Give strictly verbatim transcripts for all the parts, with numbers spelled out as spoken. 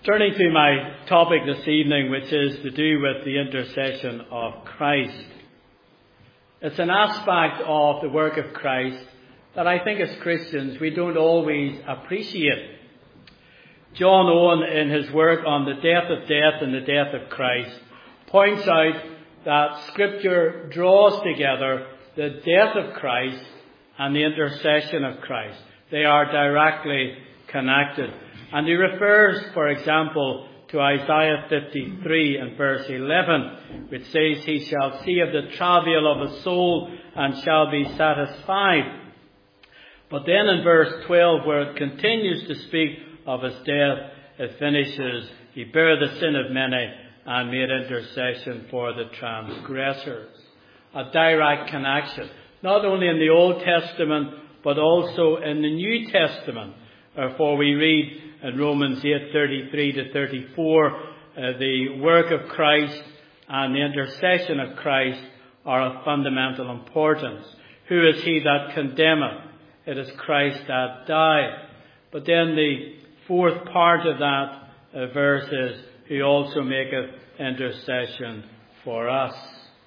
Turning to my topic this evening, which is to do with the intercession of Christ. It's an aspect of the work of Christ that I think as Christians we don't always appreciate. John Owen, in his work on the death of death and the death of Christ, points out that Scripture draws together the death of Christ and the intercession of Christ. They are directly connected. And he refers, for example, to Isaiah fifty-three and verse eleven, which says, "He shall see of the travail of his soul and shall be satisfied." But then in verse twelve, where it continues to speak of his death, it finishes, "He bare the sin of many and made intercession for the transgressors." A direct connection, not only in the Old Testament, but also in the New Testament. For we read in Romans eight thirty-three to thirty-four, uh, the work of Christ and the intercession of Christ are of fundamental importance. Who is he that condemneth? It is Christ that died. But then the fourth part of that uh, verse is, "Who also maketh intercession for us."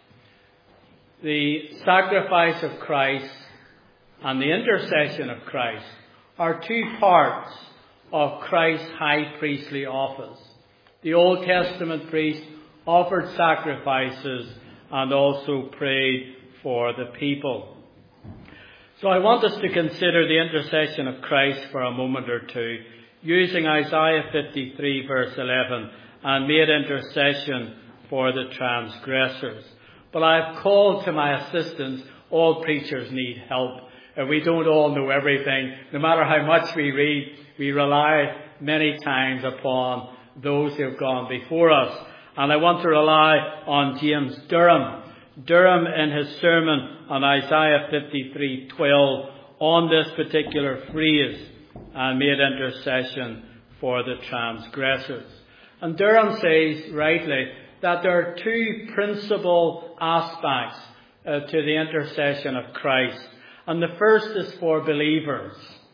The sacrifice of Christ and the intercession of Christ are two parts of Christ's high priestly office. The Old Testament priest offered sacrifices and also prayed for the people. So I want us to consider the intercession of Christ for a moment or two, using Isaiah fifty-three verse eleven, "and made intercession for the transgressors." But I've called to my assistance, all preachers need help. We don't all know everything. No matter how much we read, we rely many times upon those who have gone before us. And I want to rely on James Durham. Durham, in his sermon on Isaiah fifty-three twelve, on this particular phrase, "and made intercession for the transgressors." And Durham says, rightly, that there are two principal aspects uh, to the intercession of Christ. And the first is for believers.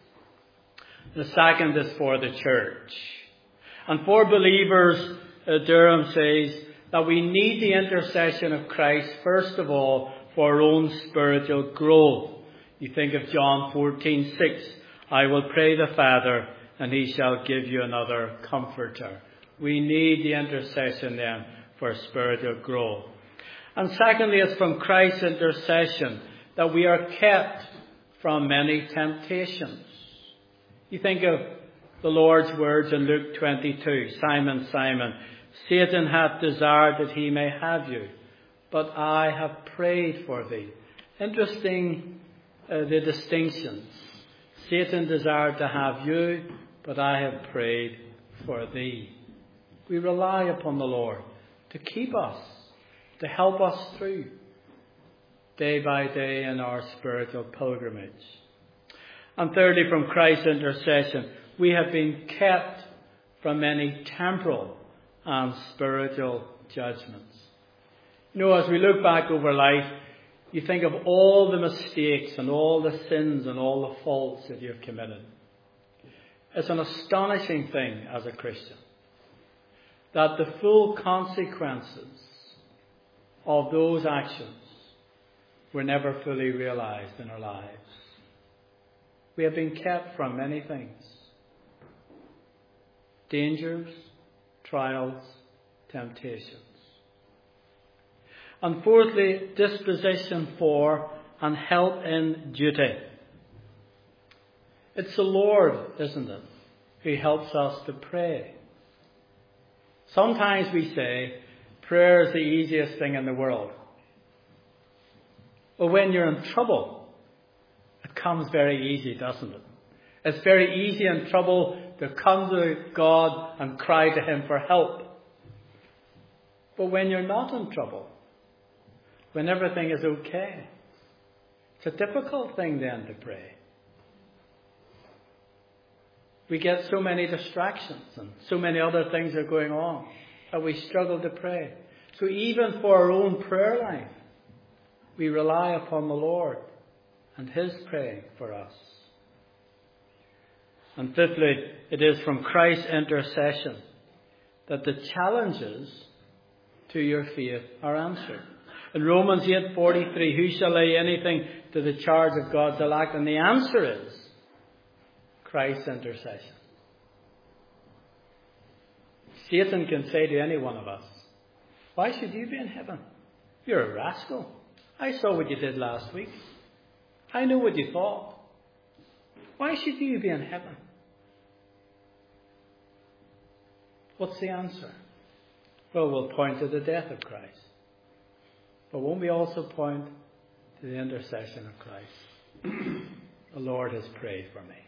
The second is for the church. And for believers, uh, Durham says that we need the intercession of Christ, first of all, for our own spiritual growth. You think of John fourteen six, "I will pray the Father, and he shall give you another comforter." We need the intercession then for spiritual growth. And secondly, it's from Christ's intercession that we are kept from many temptations. You think of the Lord's words in Luke twenty-two, "Simon, Simon, Satan hath desired that he may have you, but I have prayed for thee." Interesting, uh, the distinctions. Satan desired to have you, but I have prayed for thee. We rely upon the Lord to keep us, to help us through day by day in our spiritual pilgrimage. And thirdly, from Christ's intercession, we have been kept from many temporal and spiritual judgments. You know, as we look back over life, you think of all the mistakes and all the sins and all the faults that you've committed. It's an astonishing thing as a Christian that the full consequences of those actions were never fully realized in our lives. We have been kept from many things. Dangers, trials, temptations. And fourthly, disposition for and help in duty. It's the Lord, isn't it, who helps us to pray. Sometimes we say, prayer is the easiest thing in the world. But when you're in trouble, it comes very easy, doesn't it? It's very easy in trouble to come to God and cry to him for help. But when you're not in trouble, when everything is okay, it's a difficult thing then to pray. We get so many distractions and so many other things are going on that we struggle to pray. So even for our own prayer life, we rely upon the Lord and his praying for us. And fifthly, it is from Christ's intercession that the challenges to your faith are answered. In Romans eight forty-three, who shall lay anything to the charge of God's elect? And the answer is Christ's intercession. Satan can say to any one of us, why should you be in heaven? You're a rascal. I saw what you did last week. I know what you thought. Why should you be in heaven? What's the answer? Well, we'll point to the death of Christ. But won't we also point to the intercession of Christ? The Lord has prayed for me.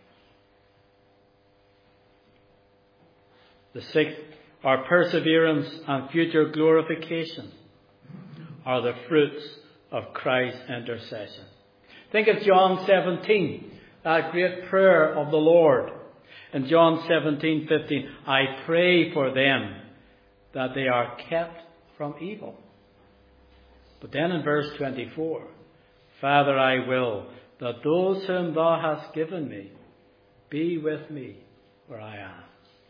The sixth, our perseverance and future glorification are the fruits of Christ's intercession. Think of John seventeen, that great prayer of the Lord. In John seventeen fifteen, I pray for them that they are kept from evil. But then in verse twenty-four, Father, I will that those whom thou hast given me be with me where I am.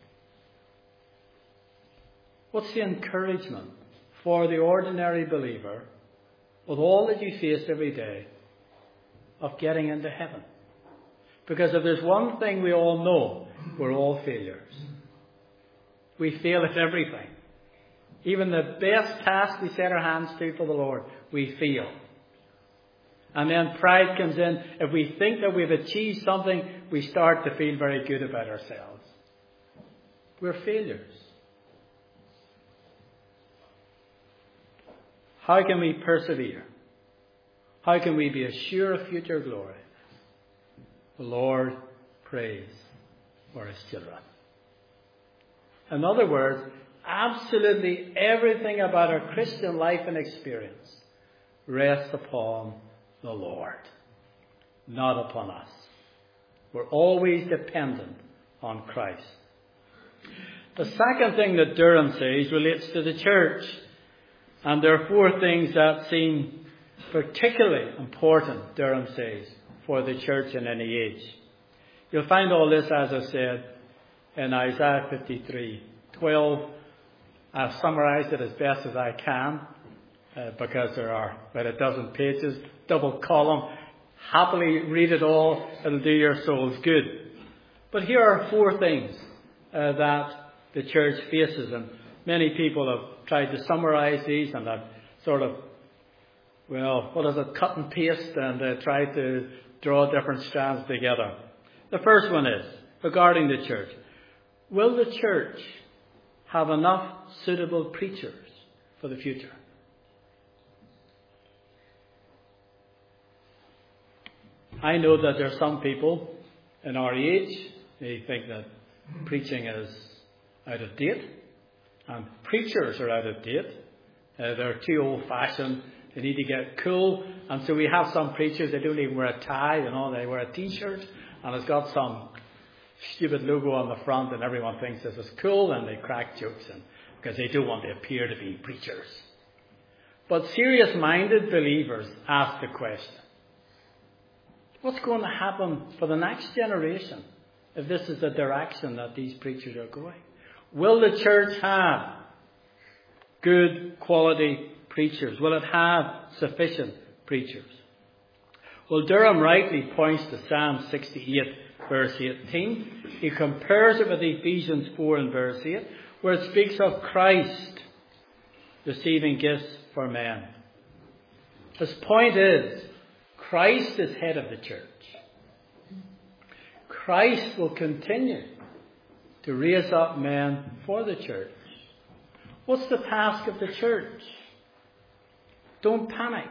What's the encouragement for the ordinary believer with all that you face every day of getting into heaven? Because if there's one thing we all know, we're all failures. We fail at everything. Even the best task we set our hands to for the Lord, we fail. And then pride comes in. If we think that we've achieved something, we start to feel very good about ourselves. We're failures. How can we persevere? How can we be assured of future glory? The Lord prays for His children. In other words, absolutely everything about our Christian life and experience rests upon the Lord, not upon us. We're always dependent on Christ. The second thing that Durham says relates to the church. And there are four things that seem particularly important, Durham says, for the church in any age. You'll find all this, as I said, in Isaiah fifty-three twelve. I've summarized it as best as I can, uh, because there are about a dozen pages, double column. Happily read it all. It'll do your souls good. But here are four things uh, that the church faces, and many people have tried to summarize these, and I've sort of, well, what is it, cut and paste, and uh, tried to draw different strands together. The first one is, regarding the church, will the church have enough suitable preachers for the future? I know that there are some people in our age, they think that preaching is out of date. And preachers are out of date. Uh, they're too old-fashioned. They need to get cool. And so we have some preachers, they don't even wear a tie, you know, they wear a t-shirt. And it's got some stupid logo on the front, and everyone thinks this is cool, and they crack jokes and, because they don't want to appear to be preachers. But serious-minded believers ask the question, what's going to happen for the next generation if this is the direction that these preachers are going? Will the church have good quality preachers? Will it have sufficient preachers? Well, Durham rightly points to Psalm sixty-eight, verse eighteen. He compares it with Ephesians four and verse eight, where it speaks of Christ receiving gifts for men. His point is, Christ is head of the church. Christ will continue to raise up men for the church. What's the task of the church? Don't panic.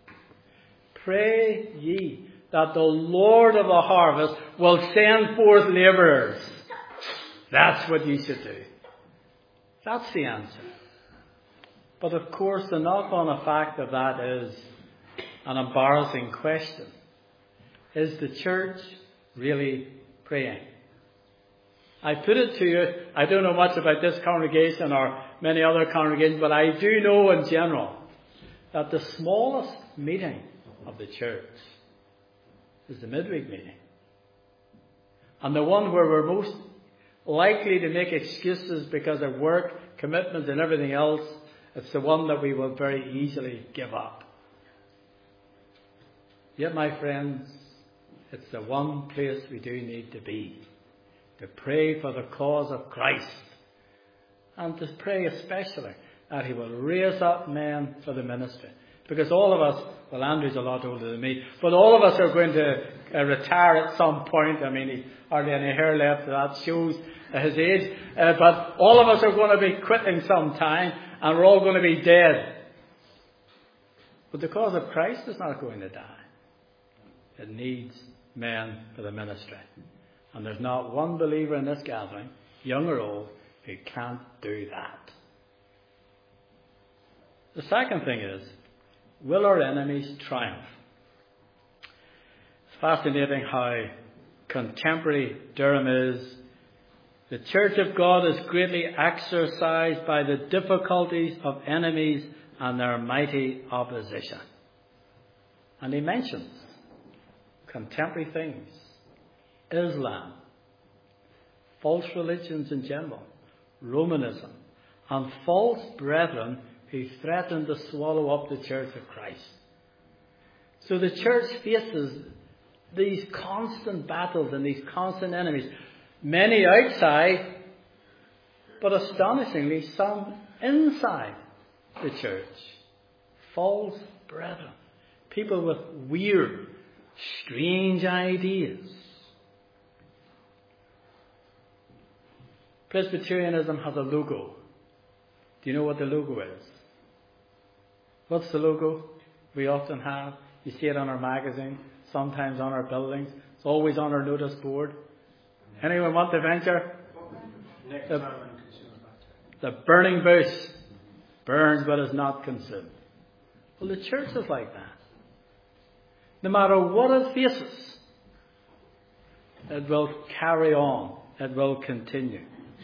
Pray ye that the Lord of the harvest will send forth labourers. That's what you should do. That's the answer. But of course, the knock-on effect of that is an embarrassing question. Is the church really praying? I put it to you, I don't know much about this congregation or many other congregations, but I do know in general that the smallest meeting of the church is the midweek meeting. And the one where we're most, likely to make excuses because of work, commitments and everything else, it's the one that we will very easily give up. Yet, my friends, it's the one place we do need to be. To pray for the cause of Christ. And to pray especially that he will raise up men for the ministry. Because all of us, well, Andrew's a lot older than me, but all of us are going to uh, retire at some point. I mean, he's hardly any hair left, so that shows uh, his age. Uh, but all of us are going to be quitting sometime, and we're all going to be dead. But the cause of Christ is not going to die. It needs men for the ministry. And there's not one believer in this gathering, young or old, who can't do that. The second thing is, will our enemies triumph? It's fascinating how contemporary Durham is. The Church of God is greatly exercised by the difficulties of enemies and their mighty opposition. And he mentions contemporary things. Islam, false religions in general, Romanism, and false brethren who threaten to swallow up the Church of Christ. So the church faces these constant battles and these constant enemies, many outside, but astonishingly some inside the church. False brethren, people with weird, strange ideas. Presbyterianism has a logo. Do you know what the logo is? What's the logo we often have? You see it on our magazine, sometimes on our buildings. It's always on our notice board. Anyone want to venture? The, the burning bush burns but is not consumed. Well, the church is like that. No matter what it faces, it will carry on. It will continue.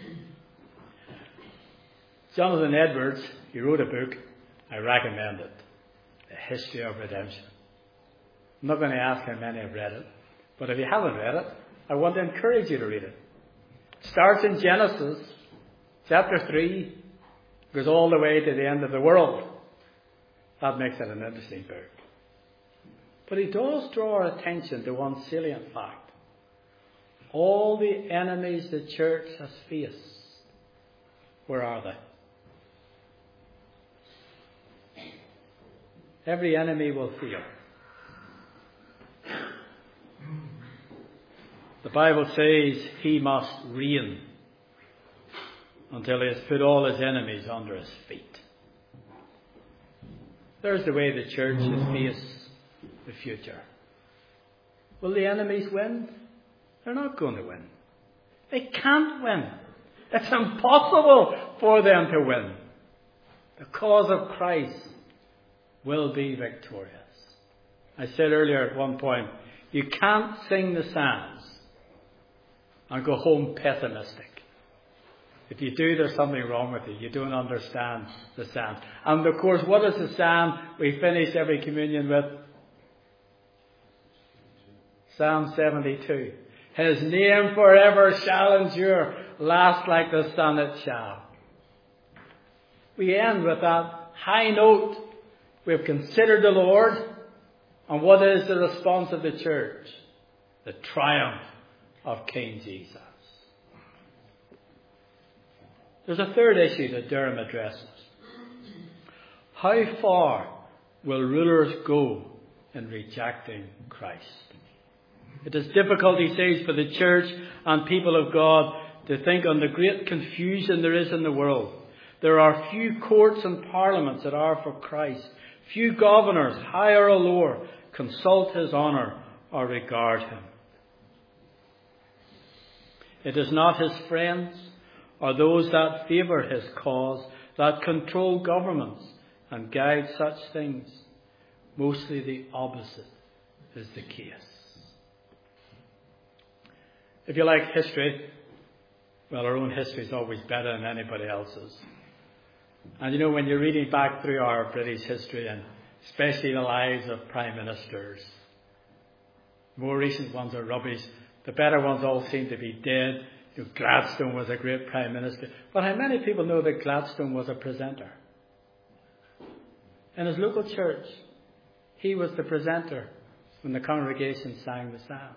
Jonathan Edwards, he wrote a book. I recommend it. The History of Redemption. I'm not going to ask how many have read it. But if you haven't read it, I want to encourage you to read it. It starts in Genesis, chapter three, goes all the way to the end of the world. That makes it an interesting book. But he does draw our attention to one salient fact. All the enemies the church has faced, where are they? Every enemy will fail. The Bible says he must reign until he has put all his enemies under his feet. There's the way the church should face the future. Will the enemies win? They're not going to win. They can't win. It's impossible for them to win. The cause of Christ will be victorious. I said earlier at one point, you can't sing the Psalms and go home pessimistic. If you do, there's something wrong with you. You don't understand the Psalms. And of course, what is the Psalm we finish every communion with? Psalm seventy-two. His name forever shall endure, last like the sun it shall. We end with that high note. We have considered the Lord, and what is the response of the church? The triumph of King Jesus. There's a third issue that Durham addresses. How far will rulers go in rejecting Christ? It is difficult, he says, for the church and people of God to think on the great confusion there is in the world. There are few courts and parliaments that are for Christ. Few governors, higher or lower, consult his honour or regard him. It is not his friends or those that favour his cause that control governments and guide such things. Mostly the opposite is the case. If you like history, well, our own history is always better than anybody else's. And you know, when you're reading back through our British history, and especially the lives of prime ministers, more recent ones are rubbish. The better ones all seem to be dead, You know, Gladstone was a great Prime Minister. But how many people know that Gladstone was a presenter? In his local church, he was the presenter when the congregation sang the Psalms.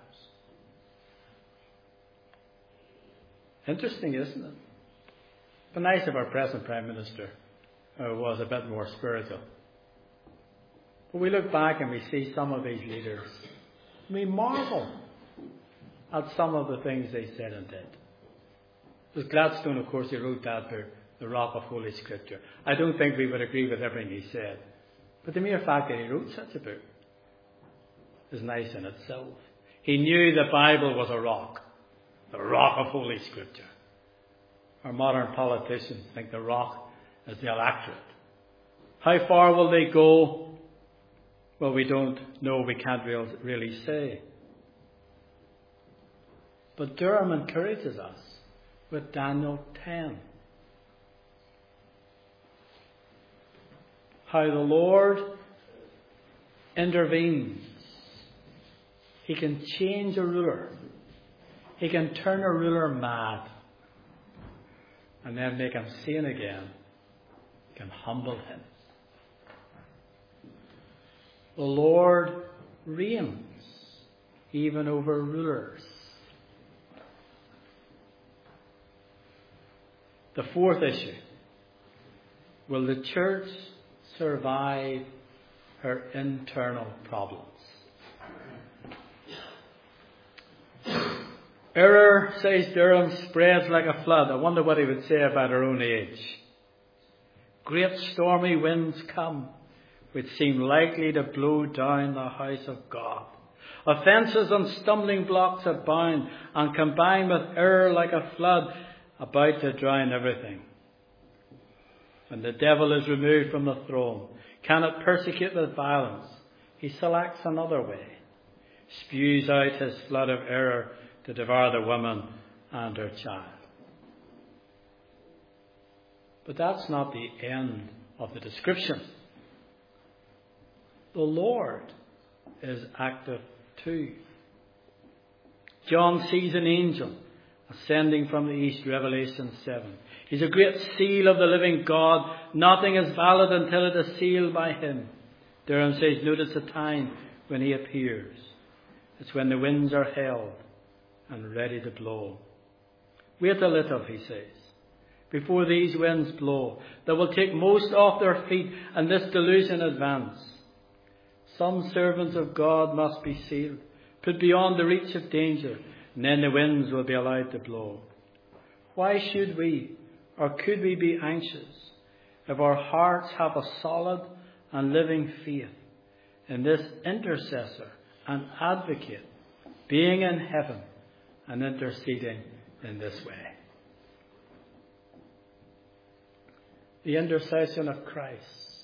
Interesting, isn't it? But nice if our present Prime Minister uh, was a bit more spiritual. But we look back and we see some of these leaders. We marvel at some of the things they said and did. Because Gladstone, of course, he wrote that book, The Rock of Holy Scripture. I don't think we would agree with everything he said. But the mere fact that he wrote such a book is nice in itself. He knew the Bible was a rock. The rock of Holy Scripture. Our modern politicians think the rock is the electorate. How far will they go? Well, we don't know. We can't real, really say. But Durham encourages us with Daniel ten. How the Lord intervenes. He can change a ruler. He can turn a ruler mad. And then make him sane again. He can humble him. The Lord reigns even over rulers. The fourth issue. Will the church survive her internal problems? Error, says Durham, spreads like a flood. I wonder what he would say about our own age. Great stormy winds come, which seem likely to blow down the house of God. Offences and stumbling blocks abound, and combine with error like a flood, about to drown everything. When the devil is removed from the throne, cannot persecute with violence, he selects another way, spews out his flood of error to devour the woman and her child. But that's not the end of the description. The Lord is active too. John sees an angel ascending from the east, Revelation seven. He's a great seal of the living God. Nothing is valid until it is sealed by him. Durham says, notice the time when he appears. It's when the winds are held and ready to blow. Wait a little, he says, before these winds blow, that will take most off their feet and this delusion advance. Some servants of God must be sealed, put beyond the reach of danger, and then the winds will be allowed to blow. Why should we, or could we be anxious if our hearts have a solid and living faith in this intercessor and advocate being in heaven and interceding in this way? The intercession of Christ.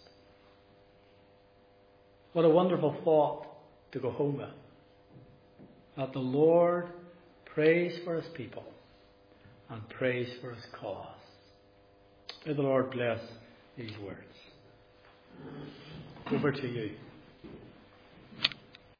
What a wonderful thought to go home with. That the Lord prays for his people and prays for his cause. May the Lord bless these words. Over to you.